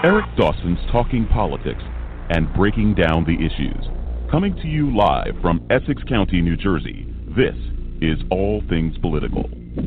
Eric Dawson's Talking Politics and Breaking Down the Issues. Coming to you live from Essex County, New Jersey, this is All Things Political.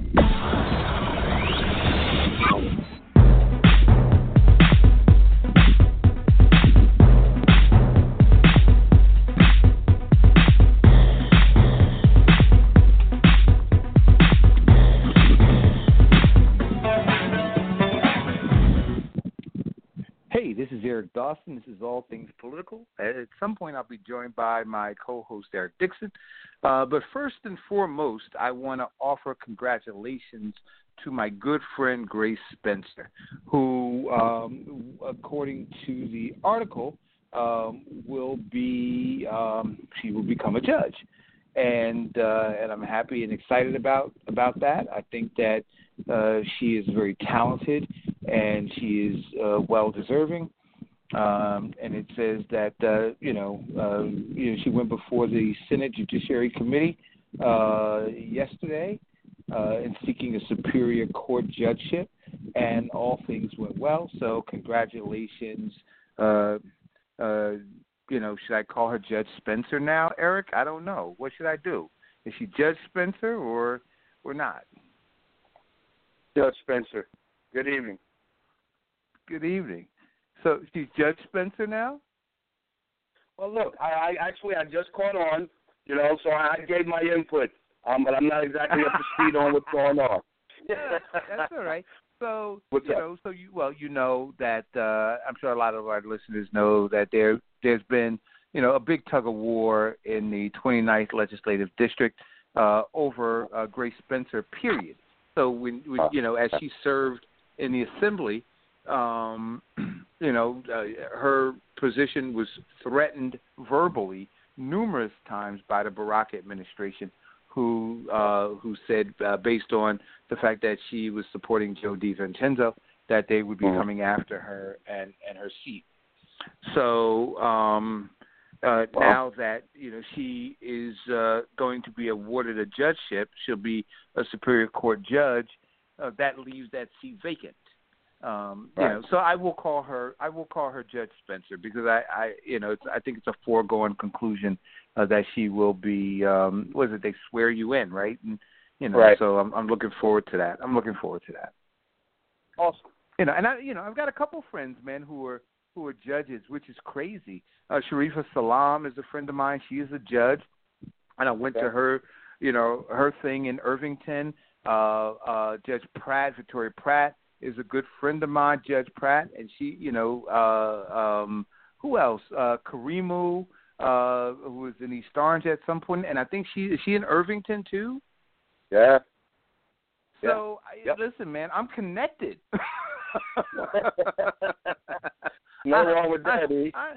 Hey, this is Eric Dawson. This is All Things Political. At some point, I'll be joined by my co-host, Eric Dixon. But first and foremost, I want to offer congratulations to my good friend, Grace Spencer, who, according to the article, will become a judge. And I'm happy and excited about that. I think that she is very talented and she is well deserving. And it says that she went before the Senate Judiciary Committee yesterday in seeking a Superior Court judgeship, and all things went well. So congratulations. Should I call her Judge Spencer now, Eric? I don't know. What should I do? Is she Judge Spencer or not? Judge Spencer. Good evening. Good evening. So she's Judge Spencer now? Well, look, I just caught on, so I gave my input, but I'm not exactly up to speed on what's going on. Yeah, that's all right. So What's up? you know that I'm sure a lot of our listeners know that there's been a big tug of war in the 29th Legislative District over Grace Spencer. Period. So when as she served in the Assembly, her position was threatened verbally numerous times by the Barack administration, who said, based on the fact that she was supporting Joe DiVincenzo, that they would be coming after her and her seat. So now that she is going to be awarded a judgeship, she'll be a Superior Court judge. That leaves that seat vacant. So I will call her Judge Spencer, because I think it's a foregone conclusion that she will be. They swear you in, right? And right. So I'm looking forward to that. Awesome. And I've got a couple friends, man, who are judges, which is crazy. Sharifa Salam is a friend of mine. She is a judge, and I went to her, her thing in Irvington. Judge Pratt, Victoria Pratt, is a good friend of mine, Judge Pratt, and she, who else? Karimu, who was in East Orange at some point, and I think is she in Irvington too? Yeah. So, Listen, man, I'm connected. No wrong with that,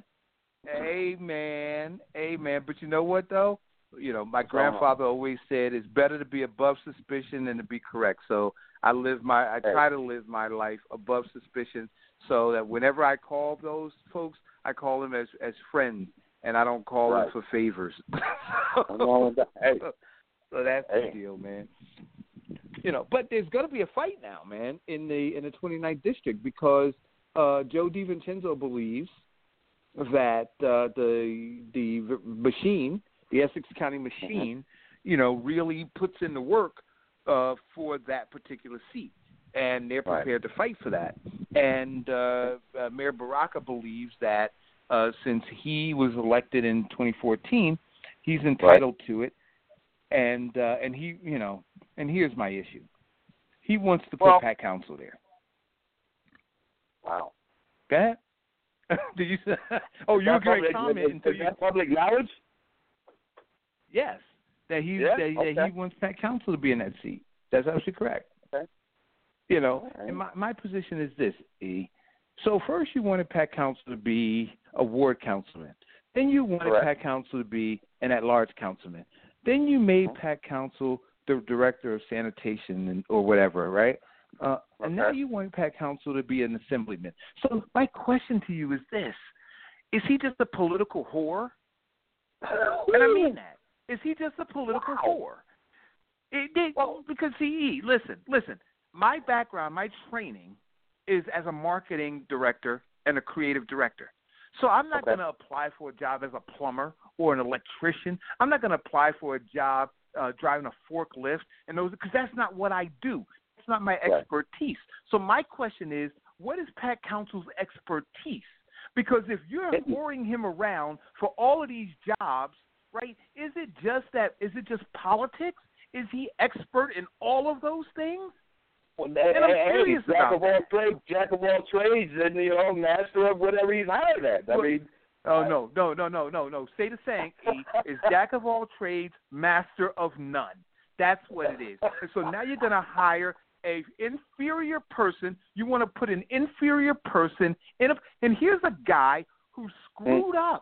Amen. But you know what, though? My grandfather always said it's better to be above suspicion than to be correct. So I try to live my life above suspicion, so that whenever I call those folks, I call them as friends, and I don't call them for favors. So that's the deal, man. But there's going to be a fight now, man, in the 29th district, because Joe DiVincenzo believes that the machine, the Essex County machine, really puts in the work for that particular seat, and they're prepared to fight for that. And Mayor Baraka believes that since he was elected in 2014, he's entitled to it. And he, and here's my issue: he wants to put Pat Council there. Wow. Go ahead. Did you say? Oh, you're a great comment. Is that public knowledge? Yes, that he wants Pat Council to be in that seat. That's absolutely correct. Okay. And my position is this, E. So first you wanted Pat Council to be a ward councilman. Then you wanted Pat Council to be an at-large councilman. Then you made Pat Council the director of sanitation or whatever, right? And now you want Pat Council to be an assemblyman. So my question to you is this: is he just a political whore? And I mean that. Is he just a political whore? Because listen. My background, my training is as a marketing director and a creative director. So I'm not going to apply for a job as a plumber or an electrician. I'm not going to apply for a job driving a forklift and those, because that's not what I do. It's not my expertise. So my question is, what is Pat Counsel's expertise? Because if you're whoring him around for all of these jobs, right, is it just politics? Is he expert in all of those things? Well, and I'm serious about that. Jack of all trades, and master of whatever he's hired at. No. Say the saying, E, is Jack of all trades, master of none. That's what it is. And so now you're going to hire an inferior person. You want to put an inferior person in and here's a guy who screwed up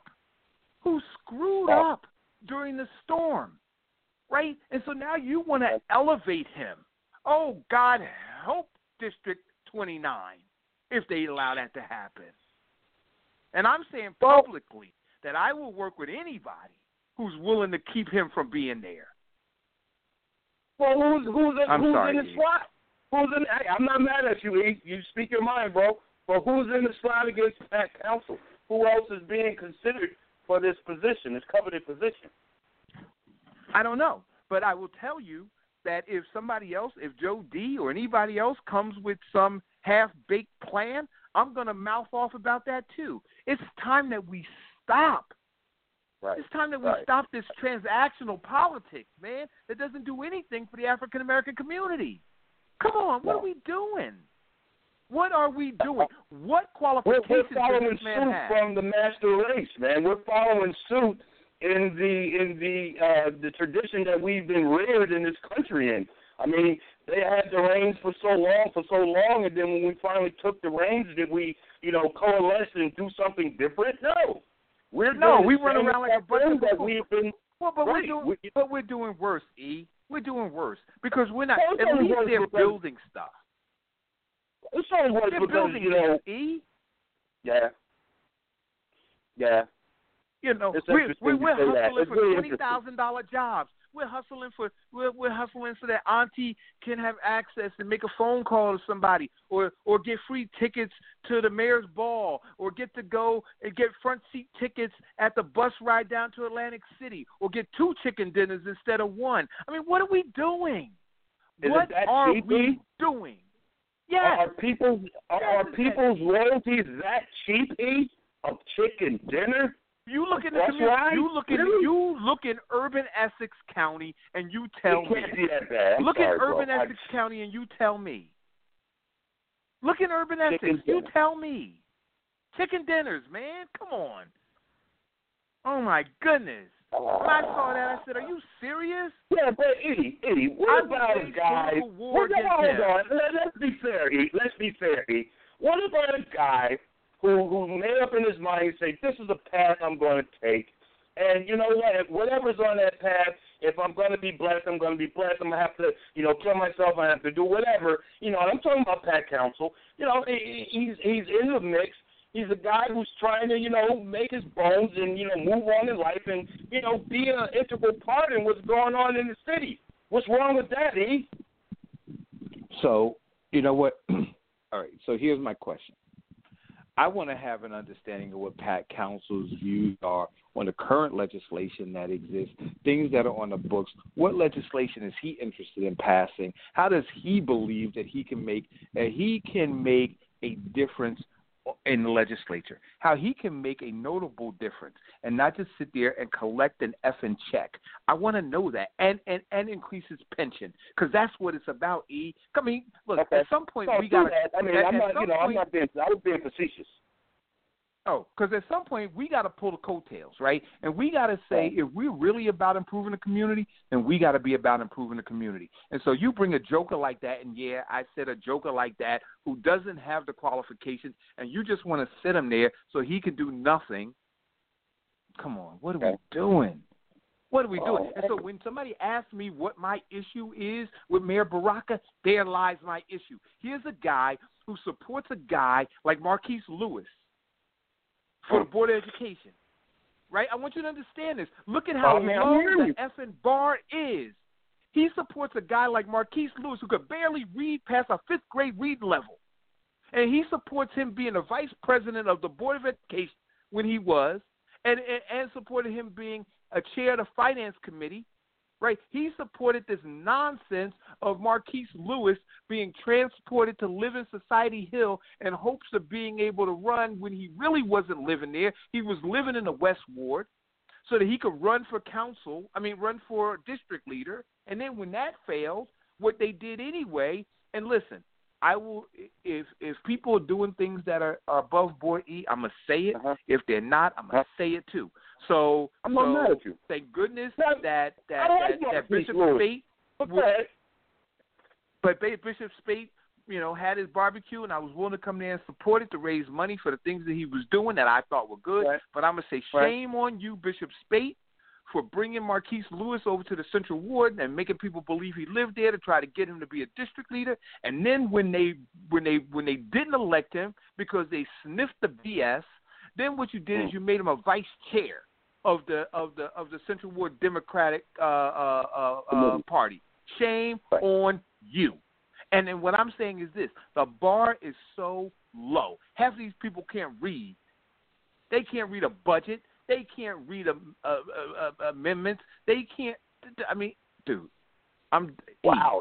during the storm, right? And so now you want to elevate him. Oh, God help District 29 if they allow that to happen. And I'm saying publicly that I will work with anybody who's willing to keep him from being there. Well, who's in the slot? I'm not mad at you, E. You speak your mind, bro. But who's in the slot against Pat Counsel? Who else is being considered for this position, this coveted position? I don't know. But I will tell you that if somebody else, if Joe D or anybody else comes with some half-baked plan, I'm going to mouth off about that too. It's time that we stop. Right. It's time that we stop this transactional politics, man, that doesn't do anything for the African-American community. Come on, what are we doing? What are we doing? What qualifications does this man have? We're following suit from the master race, man. We're following suit in the tradition that we've been reared in this country in. I mean, they had the reins for so long, and then when we finally took the reins, did we, coalesce and do something different? No. We run around like a bunch of we've been. Well, but we're doing worse, E. We're doing worse because we're not. At least they're building stuff. It's only worse they're because building E. Yeah. We're hustling for $20,000 jobs. We're hustling so that Auntie can have access and make a phone call to somebody, or get free tickets to the mayor's ball, or get to go and get front seat tickets at the bus ride down to Atlantic City, or get 2 chicken dinners instead of 1. I mean, what are we doing? What are we doing? Yes. Are people's loyalties that cheap? A chicken dinner? You look in the community. You look in urban Essex County, and you tell me. Look in urban Essex County, and you tell me. Look in urban Essex. You tell me. Chicken dinners, man. Come on. Oh my goodness. When I saw that, I said, "Are you serious?" Yeah, but Eddie, what about a guy? Hold on. Let's be fair, E. What about a guy who made up in his mind and say, this is the path I'm going to take. And you know what? Whatever's on that path, if I'm going to be blessed, I'm going to be blessed. I'm going to have to, kill myself. I have to do whatever. And I'm talking about Pat Counsel. He's in the mix. He's a guy who's trying to, make his bones and, move on in life and, be an integral part in what's going on in the city. What's wrong with that, E? So, you know what? All right, so here's my question. I want to have an understanding of what Pat Counsel's views are on the current legislation that exists, things that are on the books. What legislation is he interested in passing? How does he believe that he can make a difference in the legislature? How he can make a notable difference and not just sit there and collect an effing check. I want to know that and increase his pension because that's what it's about. E. I mean, look, at some point we got. I was being facetious. Oh, because at some point we got to pull the coattails, right? And we got to say, if we're really about improving the community, then we got to be about improving the community. And so you bring a joker like that, and yeah, I said a joker like that who doesn't have the qualifications, and you just want to sit him there so he can do nothing. Come on, what are we doing? What are we doing? And so when somebody asks me what my issue is with Mayor Baraka, there lies my issue. Here's a guy who supports a guy like Marquise Lewis for the Board of Education, right? I want you to understand this. Look at how low the effing bar is. He supports a guy like Marquise Lewis who could barely read past a 5th grade reading level. And he supports him being a vice president of the Board of Education when he was, and supported him being a chair of the Finance Committee, right? He supported this nonsense of Marquise Lewis being transported to live in Society Hill in hopes of being able to run when he really wasn't living there. He was living in the West Ward so that he could run for district leader. And then when that failed, what they did anyway, and listen, I will, if people are doing things that are above board, I'm going to say it. If they're not, I'm going to say it too. So, I'm not mad at you. Thank goodness that Bishop Speight, but Bishop Speight, had his barbecue, and I was willing to come there and support it to raise money for the things that he was doing that I thought were good. Right. But I'm going to say shame on you, Bishop Speight, for bringing Marquise Lewis over to the Central Ward and making people believe he lived there to try to get him to be a district leader. And then when they didn't elect him because they sniffed the BS, then what you did is you made him a vice chair of the Central Ward Democratic Party. Shame on you. And then what I'm saying is this: the bar is so low. Half of these people can't read. They can't read a budget. They can't read amendments. They can't. I mean, dude, wow,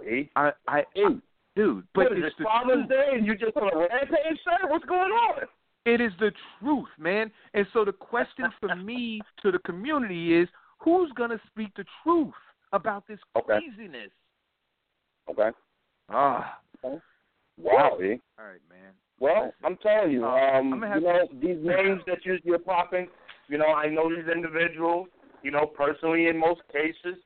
dude. But it's Father's Day, and you just on a rampage, sir? What's going on? It is the truth, man. And so the question for me to the community is, who's gonna speak the truth about this craziness? Okay. Wow, All right, man. Well, listen, I'm telling you, these names that you're popping. I know these individuals, personally in most cases.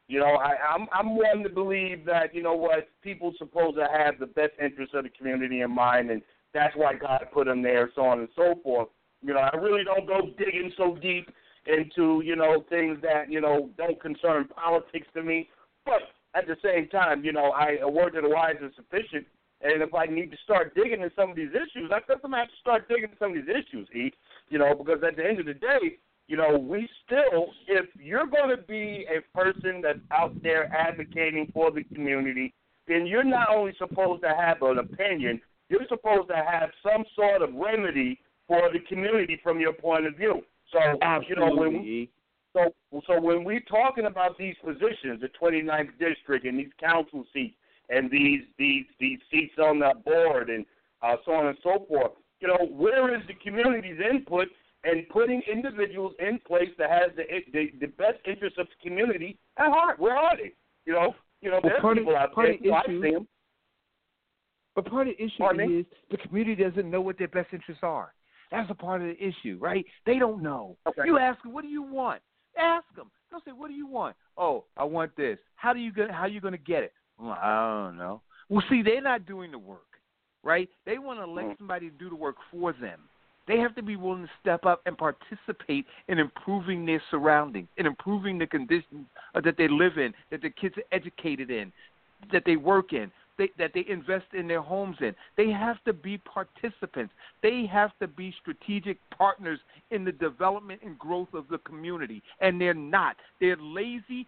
I'm one to believe that, people's supposed to have the best interests of the community in mind, and that's why God put them there, so on and so forth. I really don't go digging so deep into, things that, don't concern politics to me. But at the same time, a word to the wise is sufficient. And if I need to start digging in some of these issues, I guess I'm going to have to start digging in some of these issues, because at the end of the day, we still, if you're going to be a person that's out there advocating for the community, then you're not only supposed to have an opinion, you're supposed to have some sort of remedy for the community from your point of view. So, absolutely. When we're talking about these positions, the 29th district and these council seats, and these seats on the board and so on and so forth, where is the community's input and putting individuals in place that has the best interests of the community at heart? Where are they? There's people out there. I see them. But part of the issue is the community doesn't know what their best interests are. That's a part of the issue, right? They don't know. Okay. You ask them, what do you want? Ask them. They'll say, what do you want? Oh, I want this. How you going to get it? Well, I don't know. Well, see, they're not doing the work, right? They want to let somebody do the work for them. They have to be willing to step up and participate in improving their surroundings, in improving the conditions that they live in, that their kids are educated in, that they work in, that they invest in their homes in. They have to be participants. They have to be strategic partners in the development and growth of the community, and they're not. They're lazy.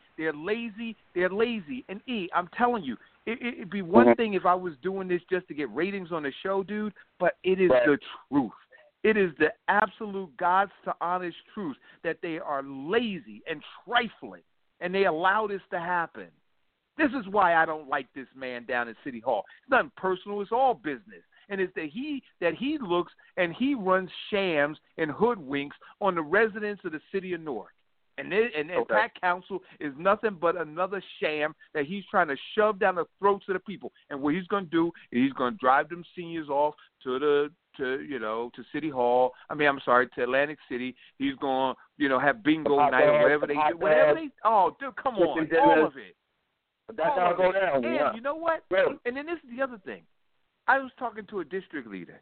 And I'm telling you, it'd be one thing if I was doing this just to get ratings on the show, dude, but it is the truth. It is the absolute God's to honest truth that they are lazy and trifling, and they allow this to happen. This is why I don't like this man down at City Hall. It's nothing personal. It's all business. And it's that he looks and he runs shams and hoodwinks on the residents of the city of Newark. And Pat Council is nothing but another sham that he's trying to shove down the throats of the people. And what he's going to do is he's going to drive them seniors off to City Hall. To Atlantic City. He's going to have bingo night or whatever they do. Oh, dude, come on, all of it. But that's how it go down. And you know what? Really? And then this is the other thing. I was talking to a district leader.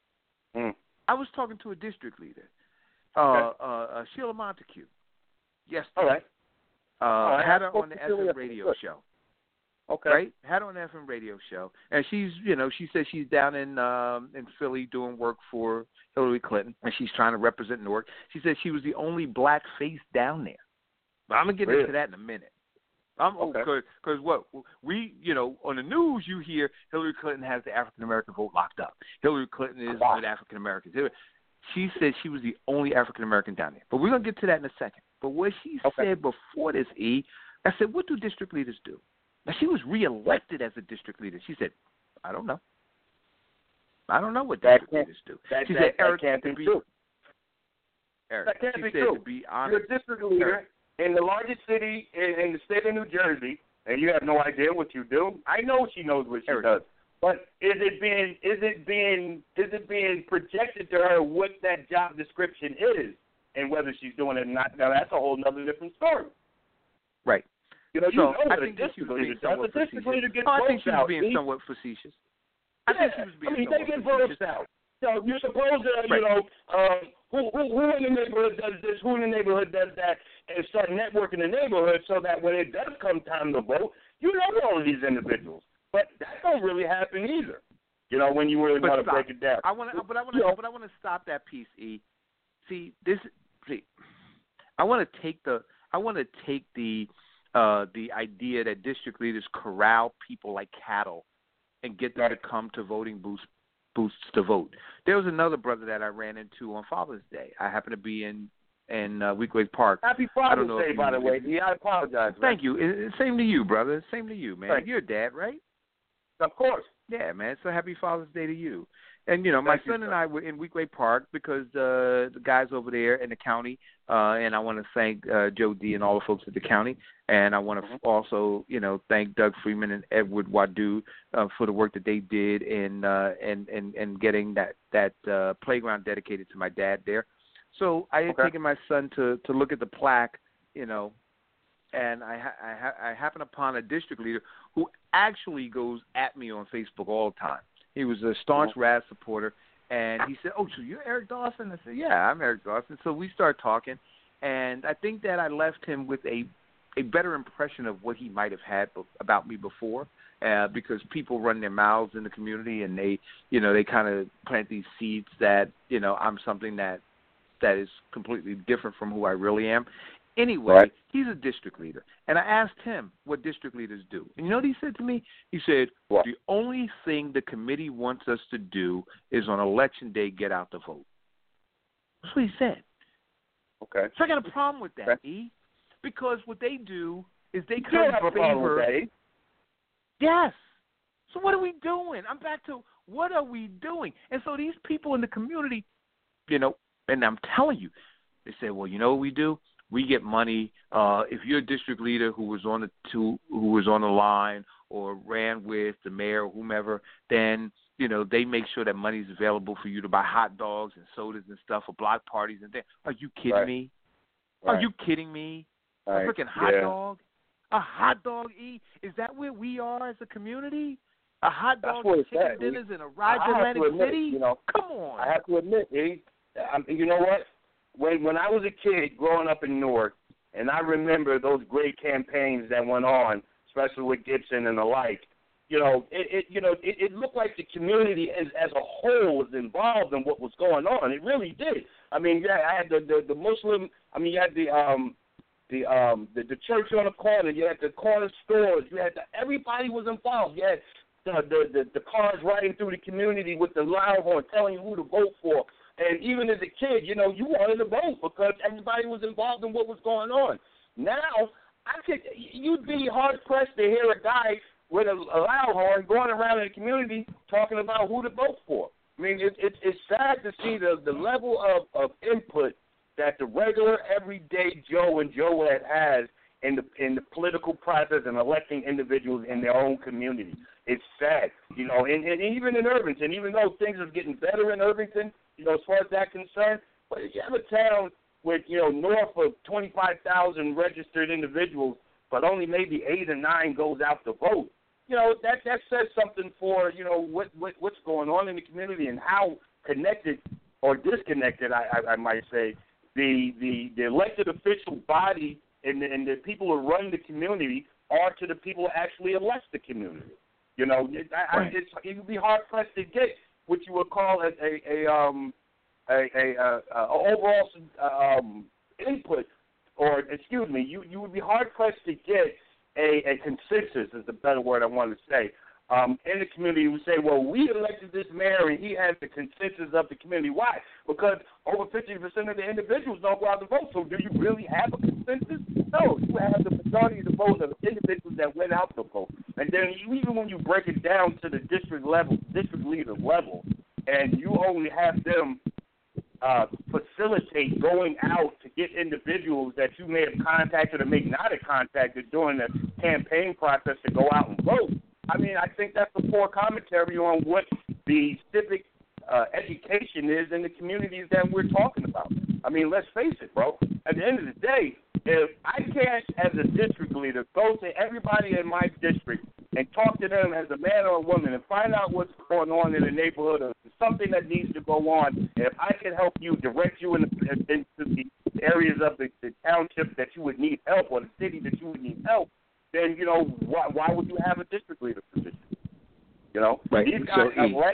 Sheila Montague, yesterday. All right. Had her on the FM radio show. Okay. Right? Had her on the FM radio show. And she's, she says she's down in Philly doing work for Hillary Clinton, and she's trying to represent Newark. She said she was the only black face down there. But I'm going to get into that in a minute. Because what we, on the news you hear Hillary Clinton has the African American vote locked up. Hillary Clinton is with African Americans. She said she was the only African American down there. But we're going to get to that in a second. But what she said before this, I said, what do district leaders do? Now, she was reelected as a district leader. She said, I don't know. I don't know what district leaders do. She said, Eric, that can't be true. Eric, that can't she be said, true. To be honest, you're a district leader in the largest city in the state of New Jersey, and you have no idea what you do. I know she knows what she does. But is it being projected to her what that job description is and whether she's doing it or not? Now that's a whole other different story. Right. I think she was being somewhat facetious. I think she was being somewhat facetious. I think she was being they get votes out. So you're supposed to, who in the neighborhood does this, who in the neighborhood does that, and start networking the neighborhood so that when it does come time to vote, you know all of these individuals. But that don't really happen either. When you really want to break it down. I want to stop that piece, E. I want to take the idea that district leaders corral people like cattle and get them to come to voting booths to vote. There was another brother that I ran into on Father's Day. I happened to be in Weequahic Park. Happy Father's Day, by the way. Yeah, I apologize. Thank you. Same to you, brother. Same to you, man. Thanks. You're a dad, right? Of course. Yeah, man. So happy Father's Day to you. And, my son and I were in Weequahic Park because the guys over there in the county, and I want to thank Joe D. and all the folks at the county, and I want to also, thank Doug Freeman and Edward Wadu for the work that they did in getting that playground dedicated to my dad there. So I had taken my son to look at the plaque, and I happened upon a district leader who actually goes at me on Facebook all the time. He was a staunch Raz supporter, and he said, "Oh, so you're Eric Dawson?" I said, "Yeah, I'm Eric Dawson." So we started talking, and I think that I left him with a better impression of what he might have had about me before, because people run their mouths in the community, and they kind of plant these seeds that I'm something that is completely different from who I really am. Anyway, he's a district leader, and I asked him what district leaders do. And you know what he said to me? He said, the only thing the committee wants us to do is on Election Day get out the vote. That's what he said. Okay. So I got a problem with that, E, because what they do is they kind of favor. Yes. So what are we doing? I'm back to what are we doing? And so these people in the community, and I'm telling you, they say, well, you know what we do? We get money. If you're a district leader who was on the line or ran with the mayor or whomever, then they make sure that money's available for you to buy hot dogs and sodas and stuff for block parties and things. Are you kidding me? Are you kidding me? A freaking hot dog? A hot dog, E? Is that where we are as a community? A hot dog and chicken dinners in a Roger Atlantic City? Come on. I have to admit, E, you know what? When I was a kid growing up in Newark, and I remember those great campaigns that went on, especially with Gibson and the like, it looked like the community as a whole was involved in what was going on. It really did. I mean, I had the Muslim. I mean, you had the church on the corner. You had the corner stores. You had everybody was involved. You had the cars riding through the community with the loud horn telling you who to vote for. And even as a kid, you wanted to vote because everybody was involved in what was going on. Now, you'd be hard-pressed to hear a guy with a loud horn going around in the community talking about who to vote for. I mean, it's sad to see the level of input that the regular, everyday Joe and Joette has in the political process and electing individuals in their own community. It's sad, and even in Irvington, even though things are getting better in Irvington, as far as that's concerned, but if you have a town with, north of 25,000 registered individuals, but only maybe 8 or 9 goes out to vote, that says something for, what's going on in the community and how connected or disconnected, I might say, the elected official body and the people who run the community are to the people who actually elect the community. It would be hard pressed to get what you would call a overall input, or excuse me, you would be hard pressed to get a consensus is the better word I want to say. In the community, we say, well, we elected this mayor and he has the consensus of the community. Why? Because over 50% of the individuals don't go out to vote. So do you really have a consensus? No, you have the majority of the votes of the individuals that went out to vote. And then even when you break it down to the district leader level, and you only have them facilitate going out to get individuals that you may have contacted or may not have contacted during the campaign process to go out and vote. I mean, I think that's a poor commentary on what the civic education is in the communities that we're talking about. I mean, let's face it, bro. At the end of the day, if I can't, as a district leader, go to everybody in my district and talk to them as a man or a woman and find out what's going on in the neighborhood or something that needs to go on, if I can help you, direct you into the areas of the township that you would need help or the city that you would need help, then, you know, why would you have a district leader position? You know, right. These guys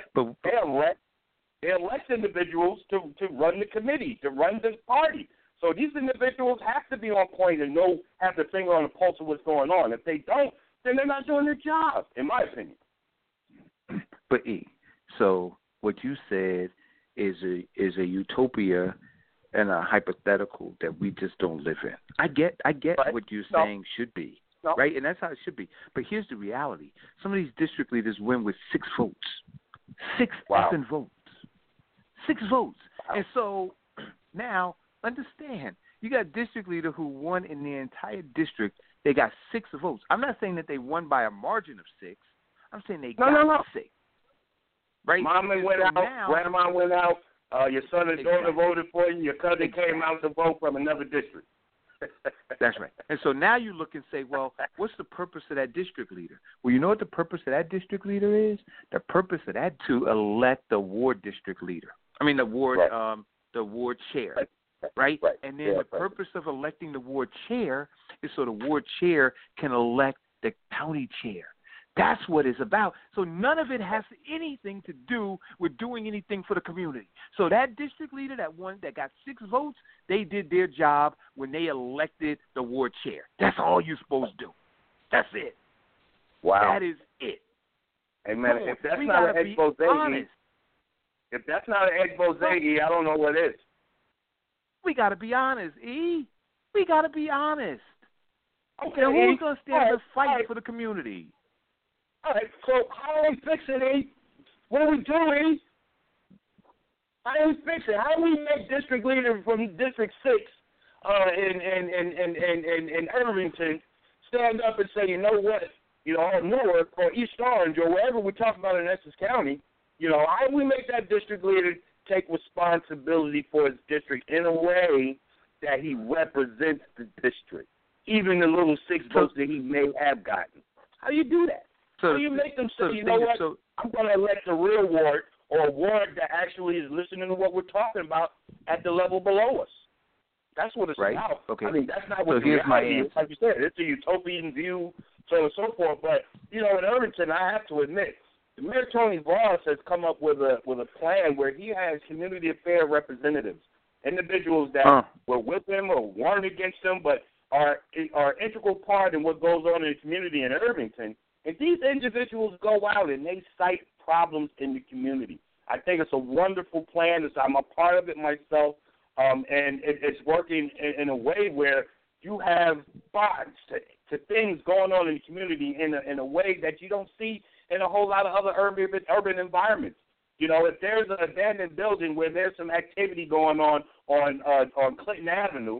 they elect individuals to run the committee, to run the party. So these individuals have to be on point and have the finger on the pulse of what's going on. If they don't, then they're not doing their job, in my opinion. But so what you said is a utopia and a hypothetical that we just don't live in. I get right. What you're saying should be. No. Right, and that's how it should be. But here's the reality. Some of these district leaders win with 6 votes. 6 effing votes. 6 votes. Wow. And so now, understand, you got a district leader who won in the entire district. They got 6 votes. I'm not saying that they won by a margin of 6. I'm saying they got 6. Right? Mama went out. Now, Grandma went out. Your son and daughter voted for you. Your cousin came out to vote from another district. That's right. And so now you look and say, well, what's the purpose of that district leader? Well, you know what the purpose of that district leader is? The purpose of that to elect the ward district leader. I mean the ward chair. Right? And then the purpose of electing the ward chair is so the ward chair can elect the county chair. That's what it's about. So none of it has anything to do with doing anything for the community. So that district leader that got 6 votes, they did their job when they elected the ward chair. That's all you're supposed to do. That's it. Wow. That is it. Hey, man, if that's not an expose, if that's not an expose, I don't know what is. We got to be honest, E. We got to be honest. Okay, now, who's going to stand and fight for the community? All right, so how do we fix it, E? What do we do, E? How do we fix it? How do we make district leader from District 6 in Irvington stand up and say, you know what, or Newark or East Orange or wherever we're talking about in Essex County, how do we make that district leader take responsibility for his district in a way that he represents the district, even the little 6 votes that he may have gotten? How do you do that? So you make them say, you know what, I'm going to elect a real ward or a ward that actually is listening to what we're talking about at the level below us. That's what it's about. Okay. I mean, that's not what here's my answer. Like you said, it's a utopian view, so on and so forth. But, in Irvington, I have to admit, Mayor Tony Voss has come up with a plan where he has community affair representatives, individuals that were with him or weren't against him, but are an integral part in what goes on in the community in Irvington. And these individuals go out and they cite problems in the community. I think it's a wonderful plan. I'm a part of it myself, and it's working in a way where you have bonds to things going on in the community in a way that you don't see in a whole lot of other urban environments. If there's an abandoned building where there's some activity going on Clinton Avenue,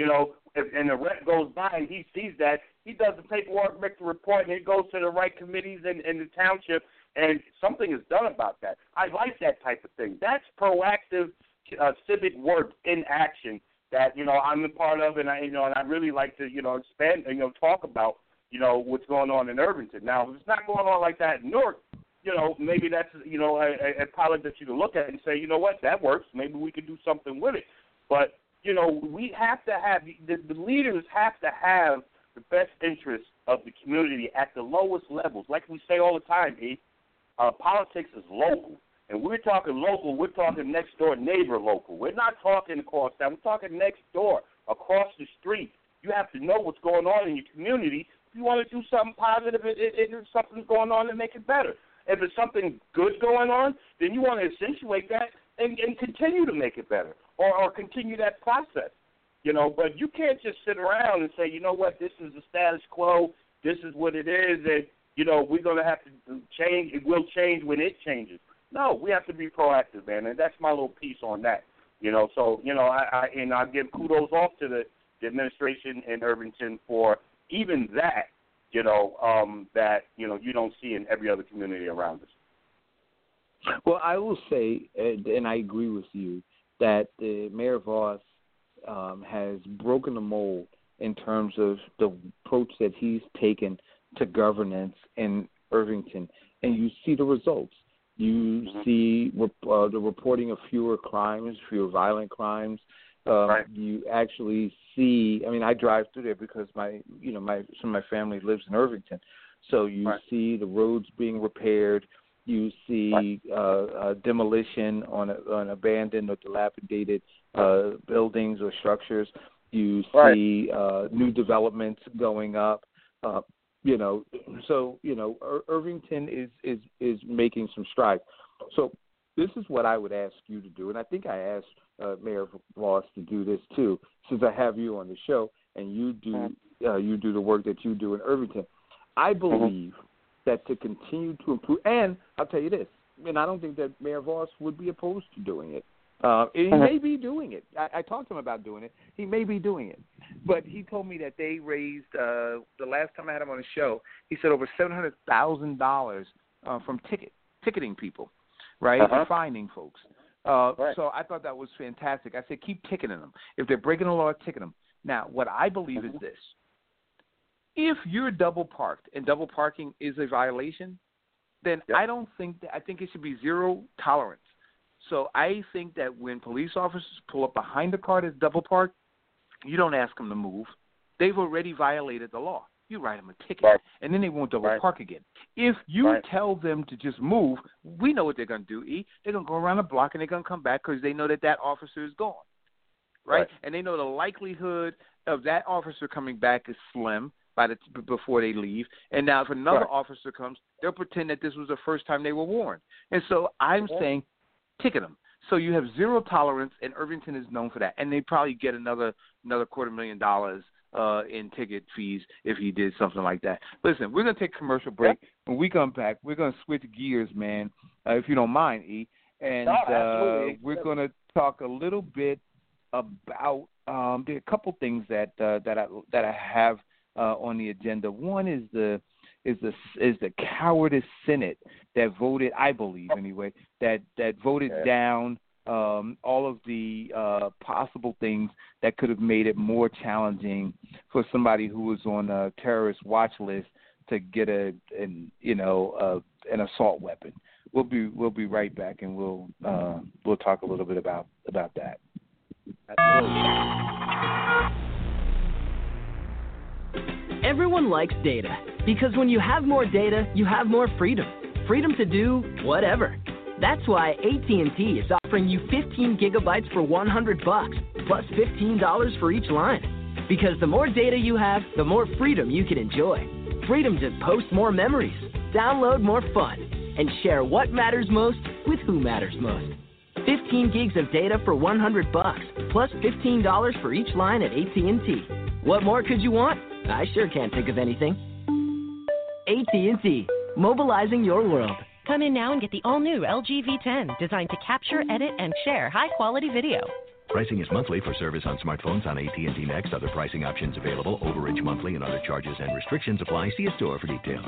and the rep goes by and he sees that, he does the paperwork, makes the report, and it goes to the right committees in the township, and something is done about that. I like that type of thing. That's proactive civic work in action that, I'm a part of, and I really like to, expand and, talk about, what's going on in Irvington. Now, if it's not going on like that in Newark, maybe that's, a pilot that you can look at and say, you know what, that works. Maybe we could do something with it. But, we have to have, the leaders have to have the best interests of the community at the lowest levels. Like we say all the time, politics is local. And we're talking local, we're talking next door neighbor local. We're not talking across town, we're talking next door, across the street. You have to know what's going on in your community you want to do something positive, if something's going on, to make it better. If it's something good going on, then you want to accentuate that and continue to make it better, or continue that process. But you can't just sit around and say, you know what, this is the status quo, this is what it is, and, we're going to have to change. It will change when it changes. No, we have to be proactive, man, and that's my little piece on that. So, I give kudos off to the administration in Irvington for even that, that, you don't see in every other community around us. Well, I will say, and I agree with you, that Mayor Voss has broken the mold in terms of the approach that he's taken to governance in Irvington, and you see the results. You see the reporting of fewer crimes, fewer violent crimes. Right. You actually see. I mean, I drive through there because some of my family lives in Irvington, so you see the roads being repaired. You see demolition on abandoned or dilapidated buildings or structures. You see new developments going up. Irvington is making some strides. So this is what I would ask you to do, and I think I asked Mayor Voss to do this too, since I have you on the show and you do the work that you do in Irvington. I believe that to continue to improve, and I'll tell you this, and I don't think that Mayor Voss would be opposed to doing it. He may be doing it. I talked to him about doing it. He may be doing it. But he told me that they raised, the last time I had him on the show, he said over $700,000 from ticketing people, right, and finding folks. So I thought that was fantastic. I said, keep ticketing them. If they're breaking the law, ticket them. Now, what I believe is this. If you're double parked and double parking is a violation, then I think it should be zero tolerance. So I think that when police officers pull up behind a car that's double parked, you don't ask them to move. They've already violated the law. You write them a ticket, and then they won't double park again. If you tell them to just move, we know what they're going to do, They're going to go around the block, and they're going to come back because they know that officer is gone, right? And they know the likelihood of that officer coming back is slim before they leave. And now if another officer comes, they'll pretend that this was the first time they were warned. And so I'm saying ticket them. So you have zero tolerance, and Irvington is known for that. And they probably get another $250,000 in ticket fees if he did something like that. Listen, we're going to take a commercial break. When we come back, we're going to switch gears, man, if you don't mind, E. And we're going to talk a little bit about there are a couple things that I have on the agenda. One is the cowardice Senate that voted, I believe anyway, that voted down all of the possible things that could have made it more challenging for somebody who was on a terrorist watch list to get an assault weapon. We'll be right back, and we'll talk a little bit about that. Everyone likes data because when you have more data, you have more freedom. Freedom to do whatever. That's why AT&T is offering you 15 gigabytes for $100 plus $15 for each line. Because the more data you have, the more freedom you can enjoy. Freedom to post more memories, download more fun, and share what matters most with who matters most. 15 gigs of data for $100 plus $15 for each line at AT&T. What more could you want? I sure can't think of anything. AT&T, mobilizing your world. Come in now and get the all-new LG V10, designed to capture, edit, and share high-quality video. Pricing is monthly for service on smartphones on AT&T Next. Other pricing options available. Overage monthly and other charges and restrictions apply. See a store for details.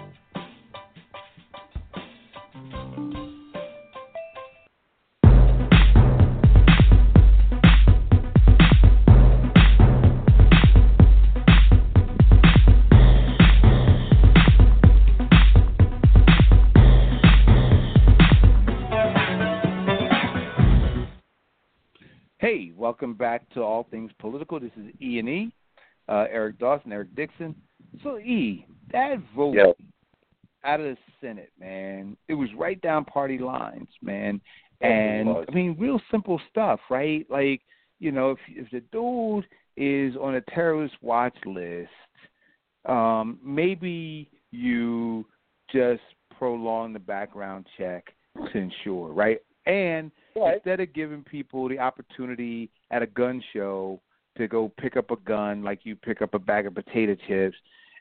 Welcome back to All Things Political. This is E&E, Eric Dawson, Eric Dixon. So, E, that vote out of the Senate, man, it was right down party lines, man. And, I mean, real simple stuff, right? Like, you know, if the dude is on a terrorist watch list, maybe you just prolong the background check to ensure, right? And instead of giving people the opportunity at a gun show to go pick up a gun like you pick up a bag of potato chips,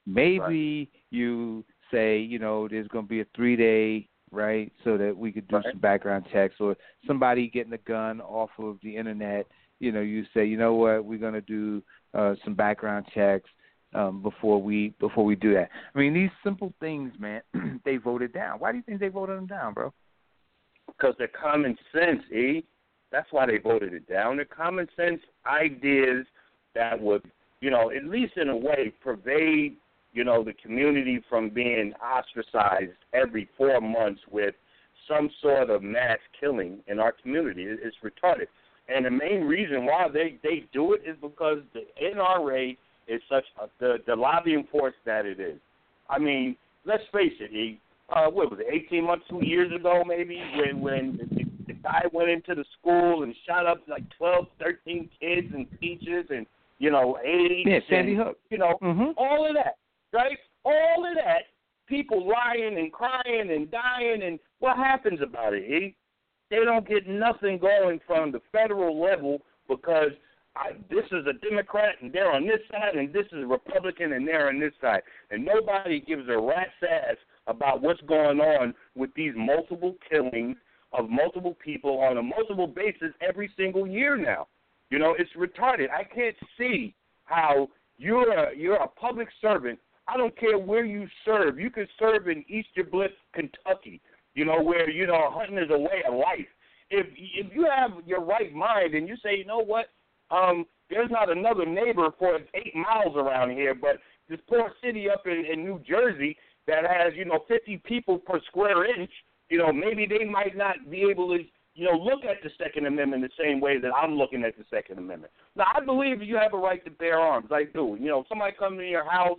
maybe you say, there's going to be a 3-day, right, so that we could do some background checks, or somebody getting a gun off of the internet, you say, you know what, we're going to do some background checks before we do that. I mean, these simple things, man, they voted down. Why do you think they voted them down, bro? Because they're common sense, E. That's why they voted it down. They're common sense ideas that would, at least in a way, pervade, the community from being ostracized every 4 months with some sort of mass killing in our community. It's retarded. And the main reason why they do it is because the NRA is such the lobbying force that it is. I mean, let's face it, E. What was it, 18 months, 2 years ago maybe, when the guy went into the school and shot up like 12, 13 kids and teachers and, AIDS. Yeah, Sandy Hook. All of that, right? All of that, people lying and crying and dying, and what happens about it, E? They don't get nothing going from the federal level because this is a Democrat and they're on this side, and this is a Republican and they're on this side. And nobody gives a rat's ass about what's going on with these multiple killings of multiple people on a multiple basis every single year now. It's retarded. I can't see how you're a public servant. I don't care where you serve. You could serve in Easter Blitz, Kentucky, where, hunting is a way of life. If you have your right mind and you say, you know what, there's not another neighbor for 8 miles around here, but this poor city up in New Jersey that has, 50 people per square inch, maybe they might not be able to, look at the Second Amendment the same way that I'm looking at the Second Amendment. Now, I believe you have a right to bear arms. I do. Somebody comes to your house,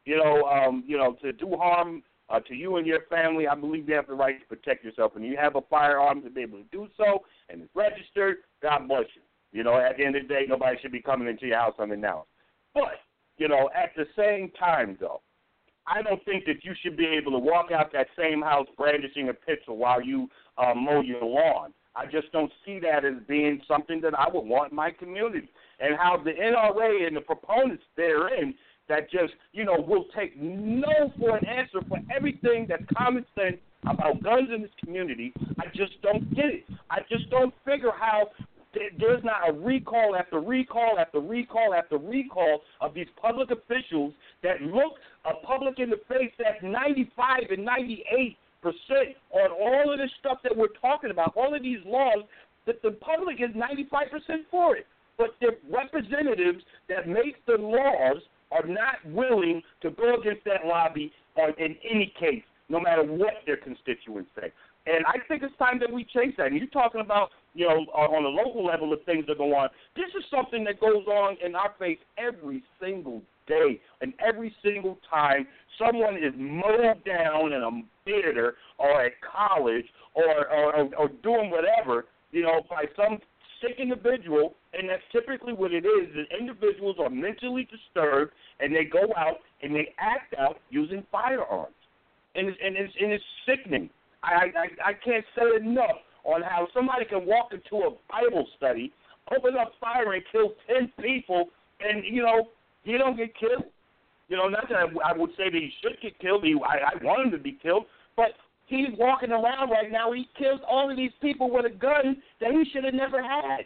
to do harm to you and your family, I believe you have the right to protect yourself. And you have a firearm to be able to do so, and it's registered, God bless you. At the end of the day, nobody should be coming into your house unannounced. But, at the same time, though, I don't think that you should be able to walk out that same house brandishing a pistol while you mow your lawn. I just don't see that as being something that I would want in my community. And how the NRA and the proponents therein that just, will take no for an answer for everything that's common sense about guns in this community, I just don't get it. I just don't figure how there's not a recall after recall after recall after recall of these public officials that look a public in the face that's 95 and 98% on all of this stuff that we're talking about, all of these laws, that the public is 95% for it. But the representatives that make the laws are not willing to go against that lobby in any case, no matter what their constituents say. And I think it's time that we change that. And you're talking about, on a local level of things that go on. This is something that goes on in our face every single day. And every single time someone is mowed down in a theater or at college or doing whatever, by some sick individual, and that's typically what it is. The individuals are mentally disturbed, and they go out and they act out using firearms. And it's sickening. I can't say enough on how somebody can walk into a Bible study, open up fire and kill 10 people, and, he don't get killed. Not that I would say that he should get killed. I want him to be killed. But he's walking around right now. He kills all of these people with a gun that he should have never had.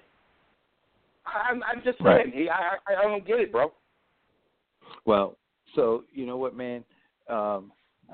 I'm just saying. I don't get it, bro. Well, so you know what, man? I'm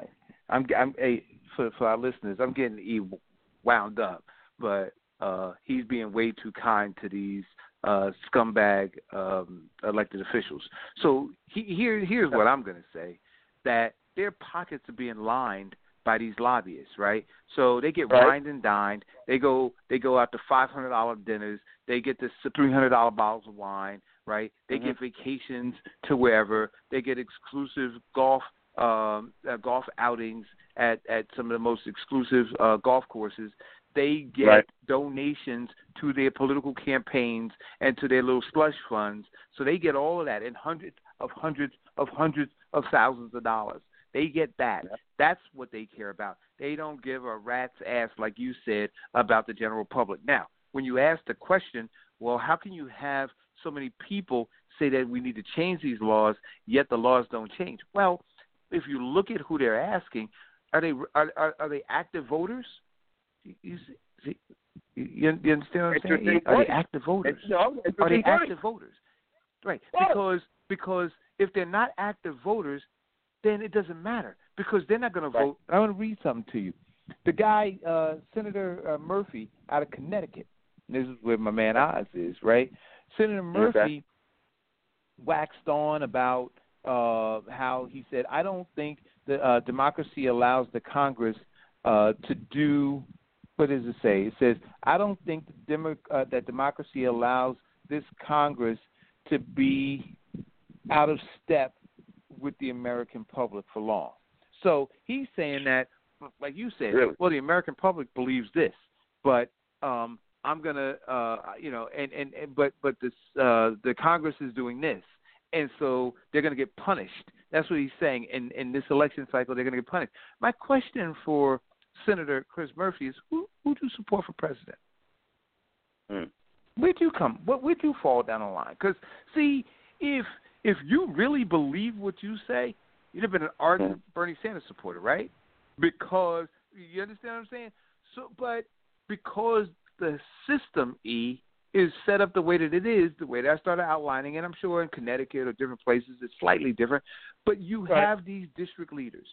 for our listeners, I'm getting wound up, but he's being way too kind to these scumbag elected officials. So here's what I'm going to say, that their pockets are being lined by these lobbyists, right? So they get wined and dined. They go out to $500 dinners. They get this $300 bottles of wine, right? They get vacations to wherever. They get exclusive golf outings at some of the most exclusive golf courses. They get donations to their political campaigns and to their little slush funds. So they get all of that, and hundreds of thousands of dollars. They get that. That's what they care about. They don't give a rat's ass, like you said, about the general public. Now, when you ask the question, well, how can you have so many people say that we need to change these laws, yet the laws don't change? Well, if you look at who they're asking, are they active voters? You understand what I'm saying? Are they active voters? Are they active voters? Right. Because if they're not active voters, then it doesn't matter because they're not going to vote. I want to read something to you. The guy, Senator Murphy out of Connecticut, this is where my man Oz is, right? Senator Murphy waxed on about how he said, I don't think the democracy allows the Congress to do, what does it say? It says, I don't think that democracy allows this Congress to be out of step with the American public for long. So he's saying that, like you said, well, the American public believes this, but I'm gonna, but this, the Congress is doing this, and so they're gonna get punished. That's what he's saying. In this election cycle, they're gonna get punished. My question for Senator Chris Murphy is, who do you support for president? Where'd you come? Where'd you fall down the line? Because see, if you really believe what you say, you'd have been an ardent Bernie Sanders supporter, right? Because you understand what I'm saying? So, but because the system is set up the way that it is, the way that I started outlining, and I'm sure in Connecticut or different places it's slightly different, but you have these district leaders.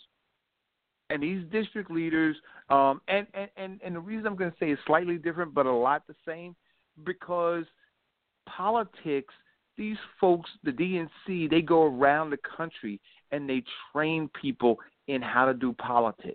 And these district leaders, and the reason I'm going to say it's slightly different but a lot the same, because politics, these folks, the DNC, they go around the country and they train people in how to do politics,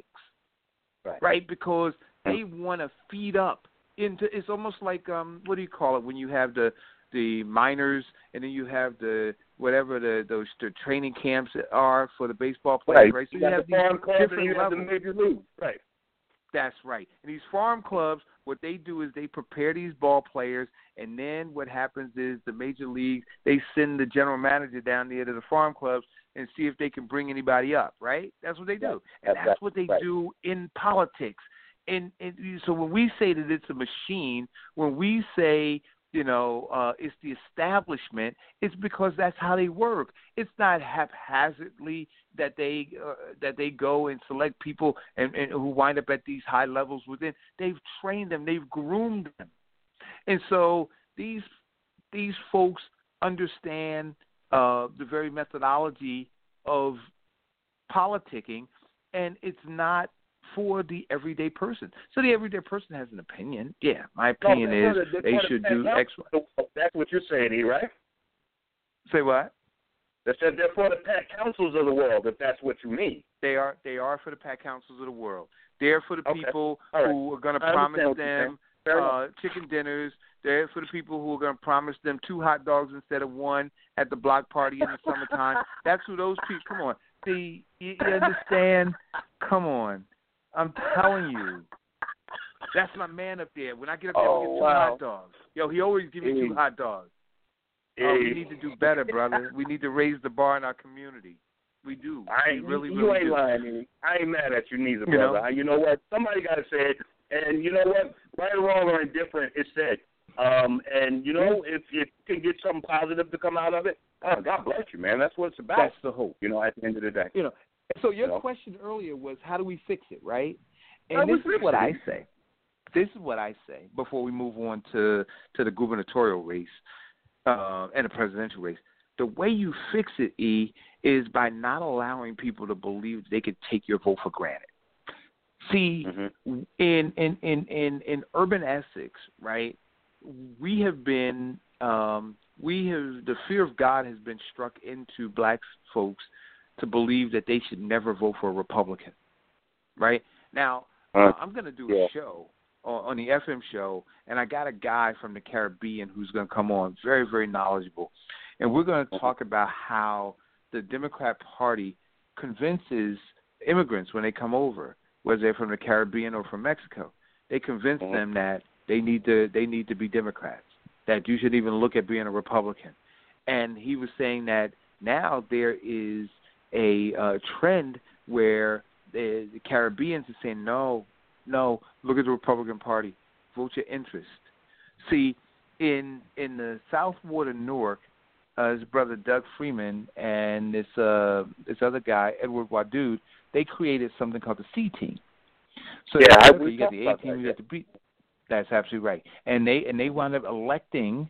right? Because they want to feed up into. It's almost like what do you call it when you have the minors and then you have the whatever the training camps are for the baseball players, right? So you have these different levels. The major league, right? That's right. And these farm clubs, what they do is they prepare these ball players, and then what happens is the major leagues, they send the general manager down there to the farm clubs and see if they can bring anybody up, right? That's what they do. And that's what they do in politics. And so when we say that it's a machine, when we say, it's the establishment, it's because that's how they work. It's not haphazardly that they go and select people and who wind up at these high levels within. They've trained them, they've groomed them, and so these folks understand the very methodology of politicking, and it's not for the everyday person. So the everyday person has an opinion. Yeah, my opinion is they should do X, Y. That's what you're saying, right? Say what? That said, they're for the Pat Councils of the world, if that's what you mean. They are for the Pat Councils of the world. They're for the people who are going to promise them chicken dinners. They're for the people who are going to promise them 2 hot dogs instead of 1 at the block party in the summertime. That's who those people. Come on, see, you understand? Come on. I'm telling you, that's my man up there. When I get up there, we get 2 hot dogs. Yo, he always gives me 2 hot dogs. We need to do better, brother. We need to raise the bar in our community. We do. You ain't lying. I ain't mad at you neither, brother. You know what? Somebody got to say it. And you know what? Right or wrong or indifferent, it's said. And, if you can get something positive to come out of it, God bless you, man. That's what it's about. That's the hope. At the end of the day. So your question earlier was, how do we fix it, right? And this is what I say. This is what I say before we move on to the gubernatorial race and the presidential race. The way you fix it, is by not allowing people to believe they could take your vote for granted. See, in urban Essex, right, we have been the fear of God has been struck into black folks to believe that they should never vote for a Republican, right? Now, I'm going to do a show on the FM show, and I got a guy from the Caribbean who's going to come on, very, very knowledgeable, and we're going to talk about how the Democrat Party convinces immigrants when they come over, whether they're from the Caribbean or from Mexico, they convince them that they need to be Democrats, that you should even look at being a Republican. And he was saying that now there is a trend where the Caribbeans are saying, no, look at the Republican Party, vote your interest. See, in the South Ward of Newark, his brother Doug Freeman and this other guy, Edward Wadood, they created something called the C team. So you got the A team, you got the B. That's absolutely right. And they wound up electing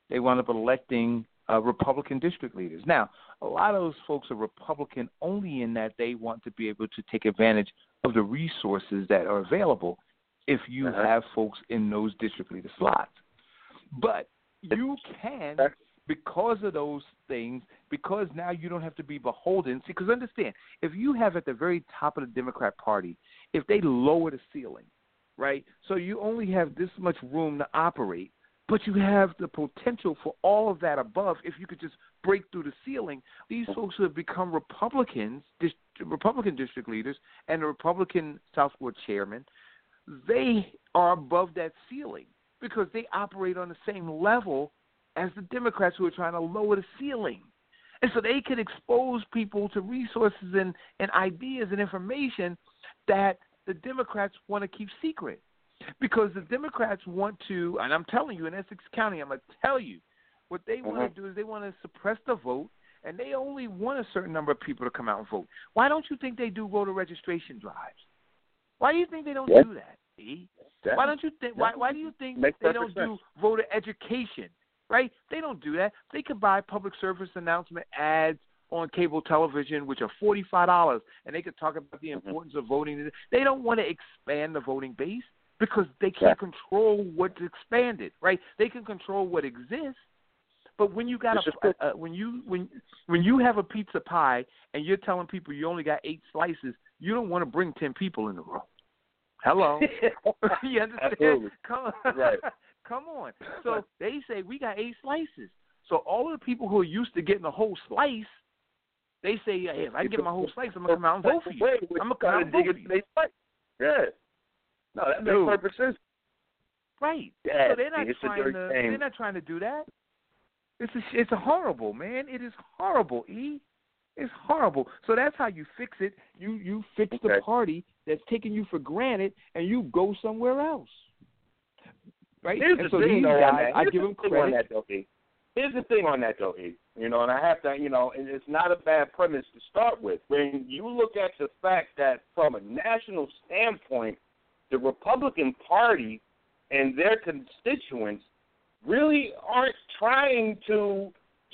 Republican district leaders. Now, a lot of those folks are Republican only in that they want to be able to take advantage of the resources that are available if you have folks in those district leader slots. But you can, because of those things, because now you don't have to be beholden. See, because understand, if you have at the very top of the Democrat Party, if they lower the ceiling, right, so you only have this much room to operate, but you have the potential for all of that above. If you could just break through the ceiling, these folks who have become Republicans, Republican district leaders, and the Republican South Ward chairman, they are above that ceiling because they operate on the same level as the Democrats who are trying to lower the ceiling. And so they can expose people to resources and ideas and information that the Democrats want to keep secret. Because the Democrats want to, and I'm telling you, in Essex County, I'm going to tell you, what they want to do is they want to suppress the vote, and they only want a certain number of people to come out and vote. Why don't you think they do voter registration drives? Why do you think they don't do that, E? Why don't you think? Why do you think they don't do voter education? Right? They don't do that. They could buy public service announcement ads on cable television, which are $45, and they could talk about the importance of voting. They don't want to expand the voting base because they can't control what's expanded. Right? They can control what exists. But when you got when you have a pizza pie and you're telling people you only got 8 slices, you don't want to bring 10 people in the room. Hello, you understand? Absolutely. Come on, right. Come on. So they say we got 8 slices. So all of the people who are used to getting a whole slice, they say, hey, if I get my whole slice, I'm gonna come out and vote for you. I'm gonna come out and vote for you. Yeah. No, that makes perfect sense. Right. Yeah, so they're not trying to do that. It's horrible, man. It is horrible, E. It's horrible. So that's how you fix it. You fix the party that's taking you for granted, and you go somewhere else. Right? Here's and the so thing, these though, guys, I give them credit. Here's the thing on that, though, E. You know, and I have to, and it's not a bad premise to start with. When you look at the fact that from a national standpoint, the Republican Party and their constituents really aren't trying to,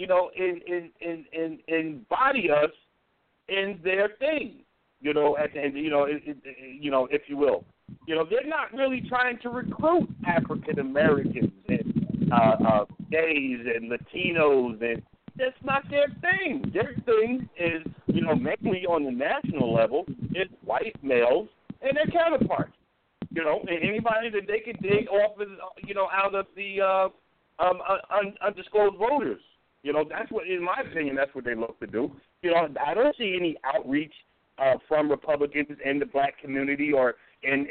embody us in their thing, at the end, if you will. They're not really trying to recruit African Americans and gays and Latinos, and that's not their thing. Their thing is, mainly on the national level, is white males and their counterparts. And anybody that they can dig off, out of the undisclosed voters. That's what, in my opinion, that's what they look to do. I don't see any outreach from Republicans in the black community or in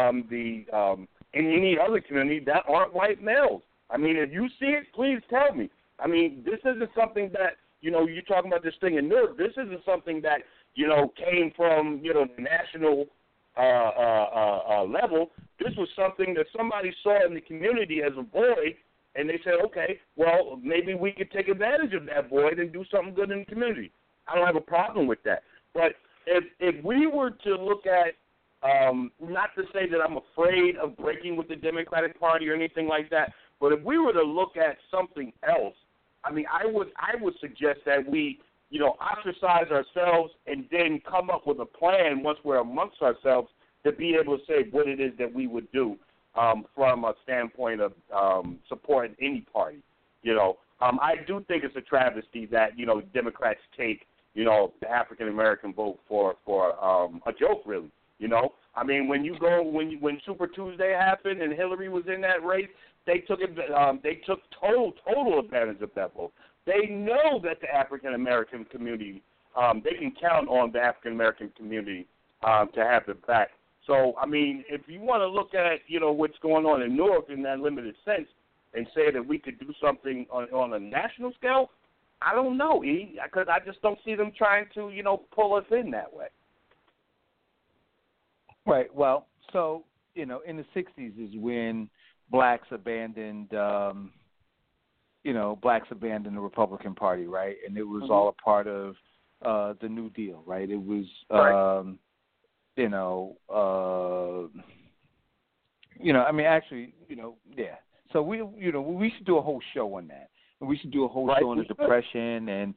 any other community that aren't white males. I mean, if you see it, please tell me. I mean, this isn't something that, you're talking about this thing in Newark. This isn't something that, came from, the national level. This was something that somebody saw in the community as a void, and they said, okay, well, maybe we could take advantage of that void and do something good in the community. I don't have a problem with that. But if we were to look at, not to say that I'm afraid of breaking with the Democratic Party or anything like that, but if we were to look at something else, I mean, I would suggest that we, ostracize ourselves and then come up with a plan once we're amongst ourselves to be able to say what it is that we would do from a standpoint of supporting any party. I do think it's a travesty that, Democrats take, the African-American vote for a joke, really. I mean, when Super Tuesday happened and Hillary was in that race, they took total advantage of that vote. They know that the African-American community, they can count on the African-American community to have their back. So, I mean, if you want to look at, what's going on in Newark in that limited sense and say that we could do something on a national scale, I don't know, because I just don't see them trying to, pull us in that way. Right. Well, so, in the 60s is when blacks abandoned the Republican Party, right? And it was all a part of the New Deal, right? It was, So we should do a whole show on that. And we should do a whole show on the Depression and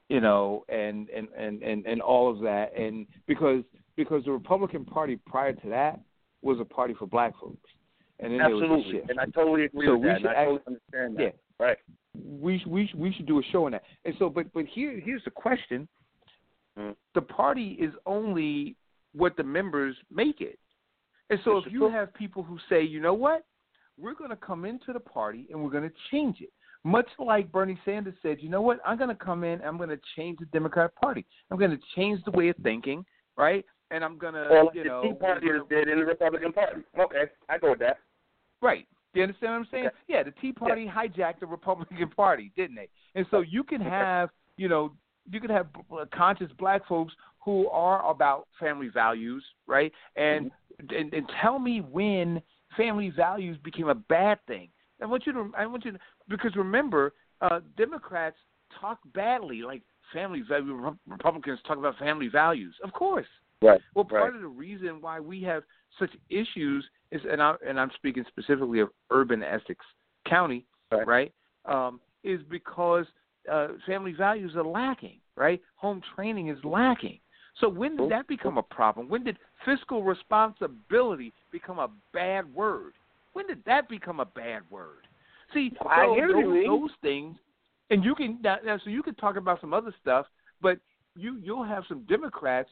and all of that. And because the Republican Party prior to that was a party for black folks. And then Absolutely. There was a shift. And I totally agree with that. And I totally understand that. Yeah. Right. We should do a show on that. And so, but here's the question: the party is only what the members make it. And so, if you have people who say, you know what, we're going to come into the party and we're going to change it, much like Bernie Sanders said, you know what, I'm going to come in, I'm going to change the Democratic Party. I'm going to change the way of thinking, right? And I'm going to, the Tea Party did in the Republican Party. Okay, I go with that. Right. Do you understand what I'm saying? Okay. Yeah, the Tea Party hijacked the Republican Party, didn't they? And so you can have, conscious black folks who are about family values, right? And tell me when family values became a bad thing. I want you to because remember, Democrats talk badly, like family value. Republicans talk about family values, of course. Right. Well, part of the reason why we have such issues is, and I'm speaking specifically of urban Essex County, right? Is because family values are lacking, right? Home training is lacking. So when did that become a problem? When did fiscal responsibility become a bad word? When did that become a bad word? See, those things, and you can so you can talk about some other stuff, but you'll have some Democrats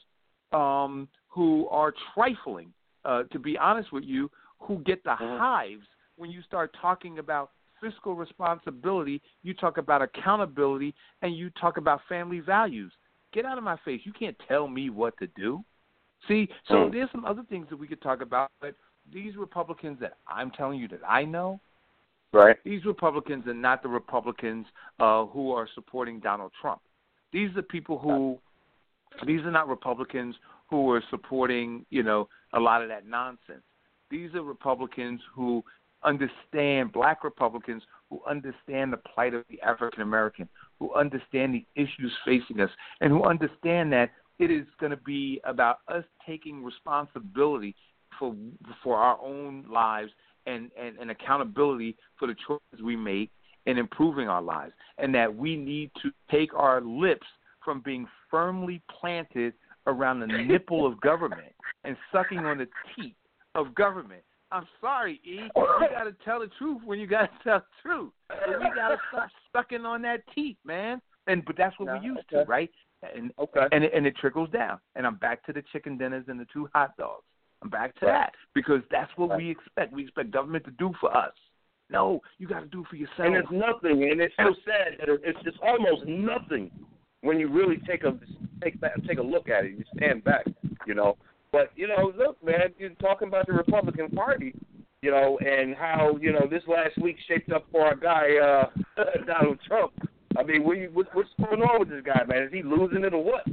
who are trifling, to be honest with you, who get the hives when you start talking about fiscal responsibility, you talk about accountability, and you talk about family values. Get out of my face. You can't tell me what to do. See, so there's some other things that we could talk about, but these Republicans that I'm telling you that I know, right? These Republicans are not the Republicans who are supporting Donald Trump. These are people who, these are not Republicans who are supporting, a lot of that nonsense. These are Republicans who understand, black Republicans who understand the plight of the African American, who understand the issues facing us, and who understand that it is going to be about us taking responsibility for our own lives and accountability for the choices we make and improving our lives, and that we need to take our lips from being firmly planted around the nipple of government and sucking on the teeth of government. I'm sorry, E. You got to tell the truth when you got to tell the truth. But we got to stop sucking on that teeth, man. But that's what we used to, right? And it trickles down. And I'm back to the chicken dinners and the 2 hot dogs. I'm back to that because that's what we expect. We expect government to do for us. No, you got to do for yourself. And it's nothing. And it's so sad that it's just almost nothing when you really take a look at it. You stand back, But, look, man, you're talking about the Republican Party, and how, this last week shaped up for our guy, Donald Trump. I mean, what's going on with this guy, man? Is he losing it or what?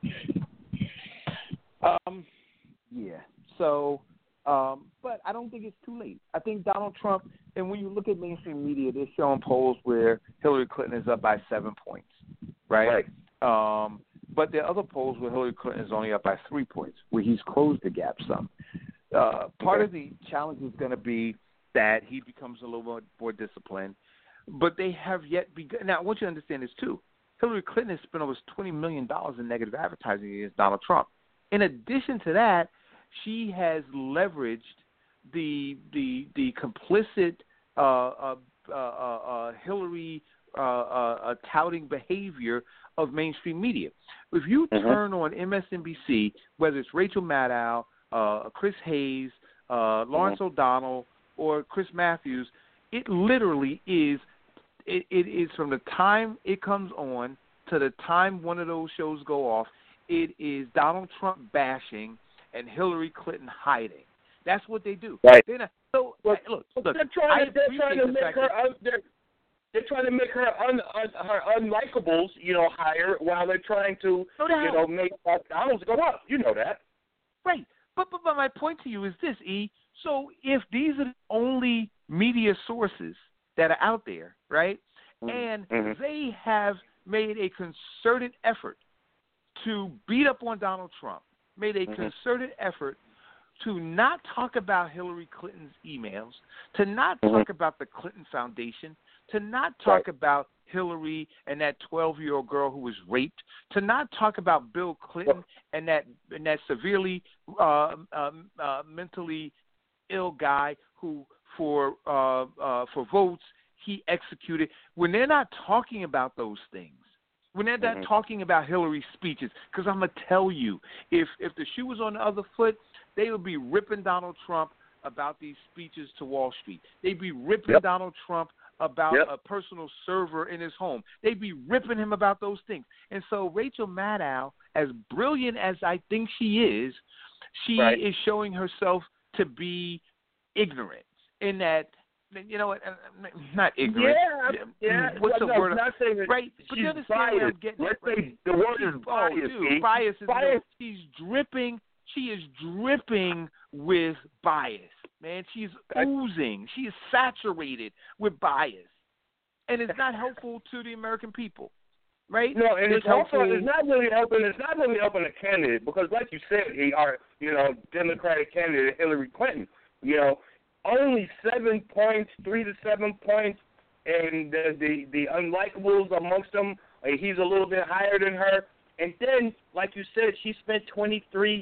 Yeah. So, but I don't think it's too late. I think Donald Trump, and when you look at mainstream media, they're showing polls where Hillary Clinton is up by 7 points, right? But there are other polls where Hillary Clinton is only up by 3 points, where he's closed the gap some. Part of the challenge is going to be that he becomes a little more disciplined, but they have yet begun. Now, I want you to understand this, too. Hillary Clinton has spent over $20 million in negative advertising against Donald Trump. In addition to that, she has leveraged the complicit Hillary touting behavior of mainstream media. If you turn on MSNBC, whether it's Rachel Maddow, Chris Hayes, Lawrence O'Donnell, or Chris Matthews, it literally is. It is from the time it comes on to the time one of those shows go off. It is Donald Trump bashing and Hillary Clinton hiding. That's what they do. Right. They're not, so look. They're trying to make her. They're trying to make her her unlikables, higher while they're trying to, make Donald's go up. You know that. Right. But my point to you is this, E. So if these are the only media sources that are out there, right, and they have made a concerted effort to beat up on Donald Trump, made a concerted effort to not talk about Hillary Clinton's emails, to not talk about the Clinton Foundation, to not talk about Hillary and that 12-year-old girl who was raped, to not talk about Bill Clinton and that severely mentally ill guy who for votes he executed. When they're not talking about those things, when they're not talking about Hillary's speeches, because I'm going to tell you, if the shoe was on the other foot, they would be ripping Donald Trump about these speeches to Wall Street. They'd be ripping Donald Trump about a personal server in his home. They'd be ripping him about those things. And so Rachel Maddow, as brilliant as I think she is showing herself to be ignorant in that, not ignorant. What's the word? Not saying that right, but you understand biased. where I'm getting Let's at, say the word is bias. Dude, bias is she's dripping. She is dripping with bias, man. She's oozing. She is saturated with bias, and it's not helpful to the American people, right? No, and it's not really helping. It's not really helping a candidate because, like you said, Democratic candidate Hillary Clinton, only 7 points, 3 to 7 points, and the unlikables amongst them, he's a little bit higher than her. And then, like you said, she spent $20+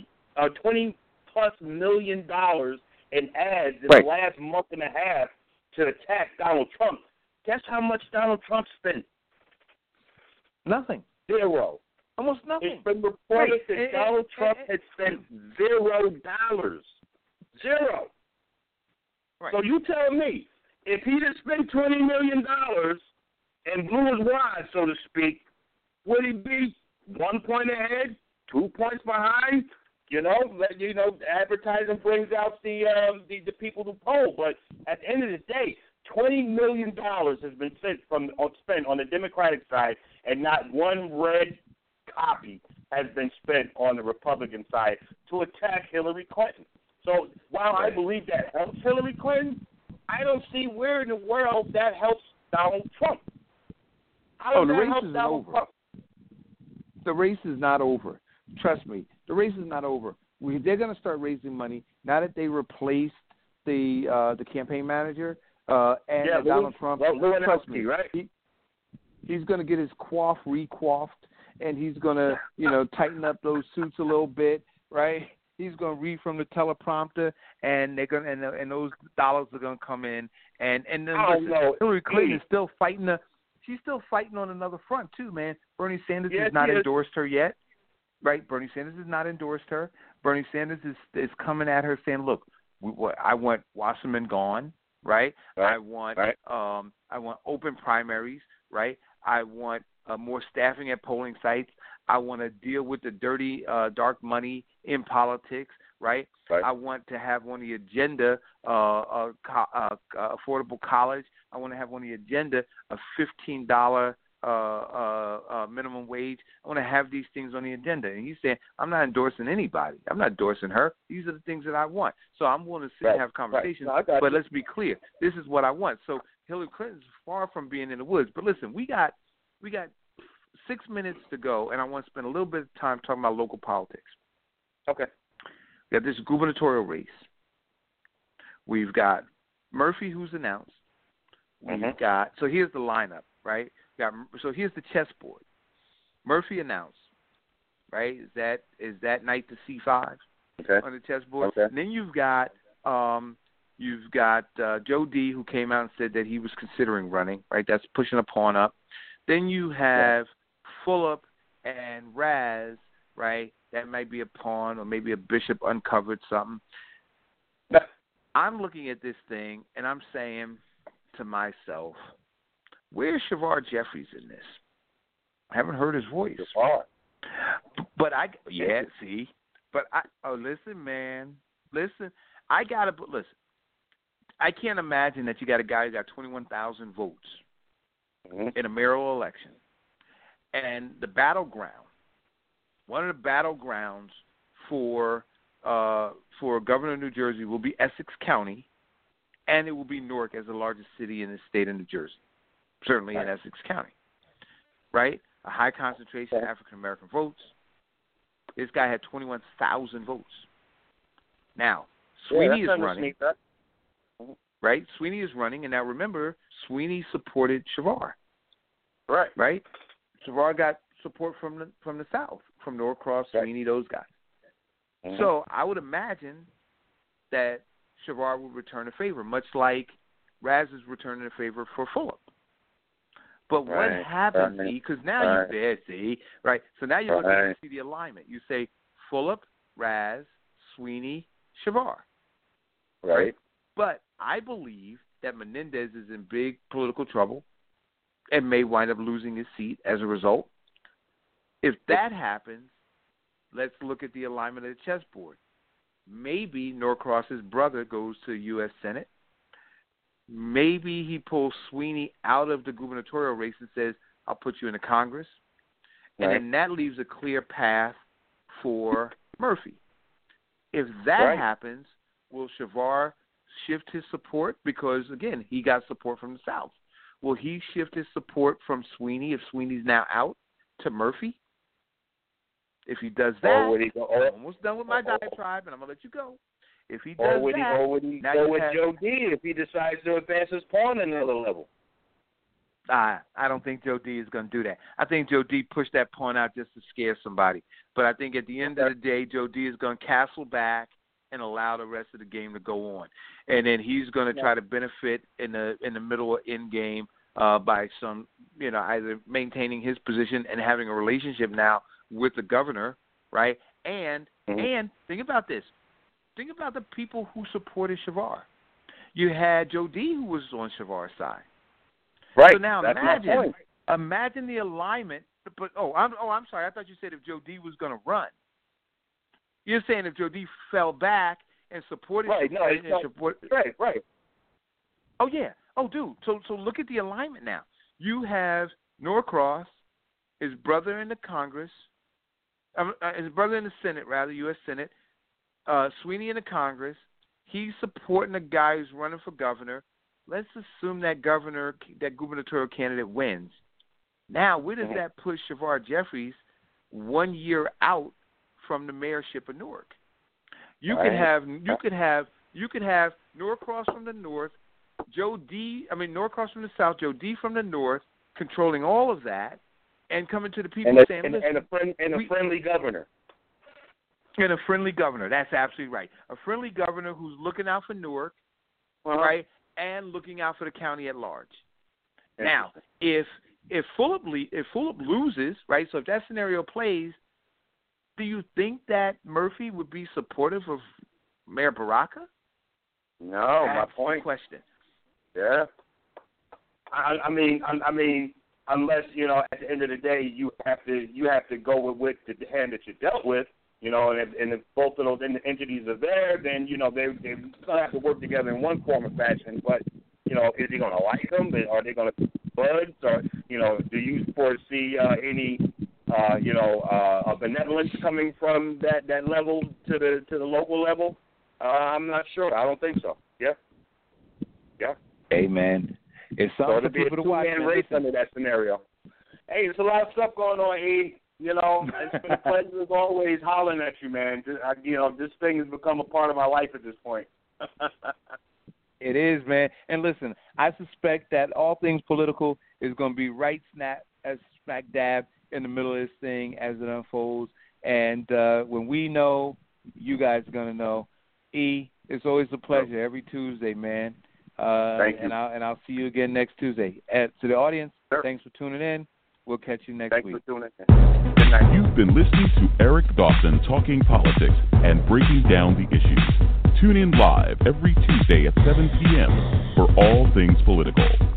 million in ads in the last month and a half to attack Donald Trump. Guess how much Donald Trump spent? Nothing. Zero. Almost nothing. It's been reported that Donald Trump had spent $0. Zero. Right. So you tell me, if he had spent $20 million and blew his wad, so to speak, would he be 1 point ahead, 2 points behind? Advertising brings out the people to poll. But at the end of the day, $20 million has been spent on the Democratic side, and not one red copy has been spent on the Republican side to attack Hillary Clinton. So while I believe that helps Hillary Clinton, I don't see where in the world that helps Donald Trump. How does that help Donald Trump? The race is not over. Trust me, the race is not over. They're going to start raising money now that they replaced the campaign manager and Donald Trump. Trust me, right? He's going to get his coif recoiffed, and he's going to tighten up those suits a little bit, right? He's going to read from the teleprompter, and they're going and those dollars are going to come in, and then Hillary Clinton is still fighting she's still fighting on another front too, man. Bernie Sanders has not endorsed her yet, right? Bernie Sanders has not endorsed her. Bernie Sanders is coming at her saying, "Look, I want Wasserman gone, right? I want open primaries, right? I want more staffing at polling sites. I want to deal with the dirty, dark money in politics, right? I want to have on the agenda affordable college. I want to have on the agenda a $15 minimum wage. I want to have these things on the agenda." And he's saying, "I'm not endorsing anybody. I'm not endorsing her. These are the things that I want. So I'm willing to sit and have conversations. But let's be clear. This is what I want." So Hillary Clinton's far from being in the woods. But listen, we got 6 minutes to go, and I want to spend a little bit of time talking about local politics. Okay. We got this gubernatorial race. We've got Murphy, who's announced. We've got – so here's the lineup, right? So here's the chessboard. Murphy announced, right? Is that knight to C5 on the chessboard? Okay. And then you've got Joe D., who came out and said that he was considering running, right? That's pushing a pawn up. Then you have Fulop and Raz, right? That might be a pawn or maybe a bishop uncovered something. I'm looking at this thing, and I'm saying to myself, where's Shavar Jeffries in this? I haven't heard his voice. But listen, man. Listen, I can't imagine that you got a guy who got 21,000 votes, in a mayoral election. And the battleground, one of the battlegrounds for governor of New Jersey will be Essex County, and it will be Newark as the largest city in the state of New Jersey, certainly in Essex County, right? A high concentration of African-American votes. This guy had 21,000 votes. Now, Sweeney is running, right? Sweeney is running, and now remember, Sweeney supported Shavar. Right? Shavar got support from the South, from Norcross, Sweeney, those guys. So I would imagine that Shavar would return a favor, much like Raz is returning a favor for Fulop. But what happens, because now you're there, see, right? So now you're looking to see the alignment. You say Fulop, Raz, Sweeney, Shavar. Right. But I believe that Menendez is in big political trouble and may wind up losing his seat as a result. If that happens, let's look at the alignment of the chessboard. Maybe Norcross's brother goes to the U.S. Senate. Maybe he pulls Sweeney out of the gubernatorial race and says, I'll put you in the Congress. And then that leaves a clear path for Murphy. If that happens, will Shavar shift his support? Because, again, he got support from the South. Will he shift his support from Sweeney, if Sweeney's now out, to Murphy? If he does that, I'm almost done with my diatribe, and I'm going to let you go. If he does would he go with Joe D if he decides to advance his pawn another level? I don't think Joe D is going to do that. I think Joe D pushed that pawn out just to scare somebody. But I think at the end of the day, Joe D is going to castle back and allow the rest of the game to go on. And then he's going to try to benefit in the middle or end game by some, either maintaining his position and having a relationship now with the governor, right? And think about this. Think about the people who supported Shavar. You had Joe D, who was on Shavar's side. Right. So now imagine the alignment. But I'm sorry. I thought you said if Joe D was going to run. You're saying if Joe D fell back and supported. Right. Oh yeah. Oh, dude. So look at the alignment now. You have Norcross, his brother in the Congress, his brother in the Senate, rather, U.S. Senate. Sweeney in the Congress. He's supporting the guy who's running for governor. Let's assume that gubernatorial candidate wins. Now, where does that push Shavar Jeffries 1 year out from the mayorship of Newark? You could have Norcross from the north, Norcross from the south, Joe D from the north, controlling all of that, and coming to the people saying, a friendly governor. And a friendly governor. That's absolutely right. A friendly governor who's looking out for Newark, right, and looking out for the county at large. Now, if Fulop loses, right, so if that scenario plays, do you think that Murphy would be supportive of Mayor Baraka? No, that's my point. The question. Yeah. I mean, unless at the end of the day you have to go with the hand that you dealt with. And if both of those entities are there, then, they're going to have to work together in one form or fashion. But, is he going to like them? Are they going to be buds? Or, do you foresee any, benevolence coming from that level to the local level? I'm not sure. I don't think so. Yeah. Hey, man. It's something for people to watch. Man, race under that scenario. Hey, there's a lot of stuff going on, E. It's been a pleasure as always hollering at you, man. This thing has become a part of my life at this point. It is, man. And listen, I suspect that all things political is going to be right smack dab in the middle of this thing as it unfolds. And when we know, you guys are going to know. E, it's always a pleasure every Tuesday, man. Thank you. And I'll see you again next Tuesday. To the audience, thanks for tuning in. We'll catch you next week. Thanks for tuning in. Good night. You've been listening to Eric Dawson talking politics and breaking down the issues. Tune in live every Tuesday at 7 p.m. for all things political.